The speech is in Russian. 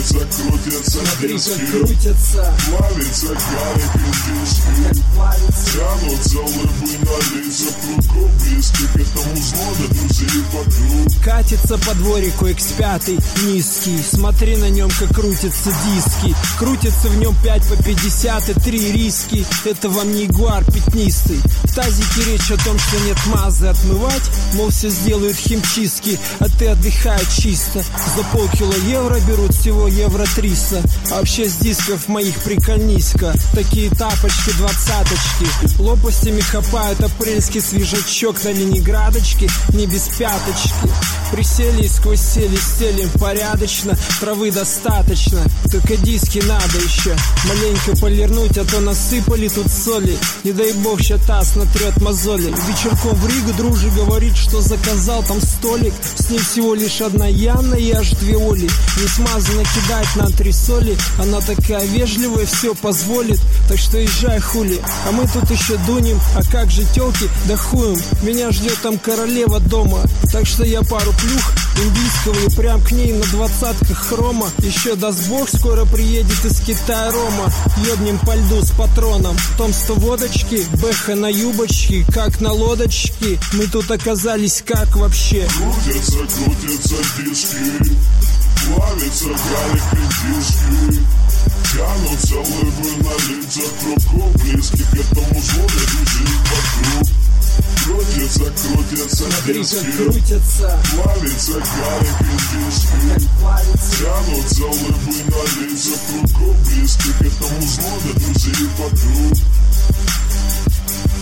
крутятся Смотри, диски, как крутятся, плавится гарик индийский, как плавится. тянутся улыбы на лицах кругом близких к этому зло до друзей подруг. Катится по дворику X5 низкий, смотри на нем, как крутятся диски. Крутится в нем 5 по 50 и 3 риски. Это вам не ягуар пятнистый. В тазике речь о том, что нет мазы отмывать, мол, все сделают химчистки, а ты отдыхай чисто. За полкило евро берут всего евро 300. А вообще с дисков моих прикольнись-ка. Такие тапочки, двадцаточки, лопастями хапают апрельский свежачок на ленинградочке, не без пяточки. Присели и сквозь сели стелим порядочно, травы достаточно, только диски надо еще маленько полирнуть, а то насыпали тут соли. Не дай бог, ща таз натрет мозоли. Вечерком в Ригу дружи говорит, что заказал там столик. С ней всего лишь одна Яна и аж 2 Оли. Не смазано кидать на антресоли. Она такая вежливая, все позволит, так что езжай хули. А мы тут еще дунем, а как же тёлки, да хуем. Меня ждет там королева дома, так что я пару плюх индийского и прям к ней на 20-ках хрома. Еще даст бог, скоро приедет из Китая Рома. Ёбнем по льду с патроном, том 100 водочки, бэха на юбочке, как на лодочке. Мы тут оказались как вообще? Крутятся диски, плавится гарик индийский, тянутся улыбы на лицах кругом близких к этому зло до друзей подруг. Крутятся Смотри, диски, как крутятся, плавится гарик индийский, как плавится. тянутся улыбы на лицах кругом близких к этому зло до друзей подруг.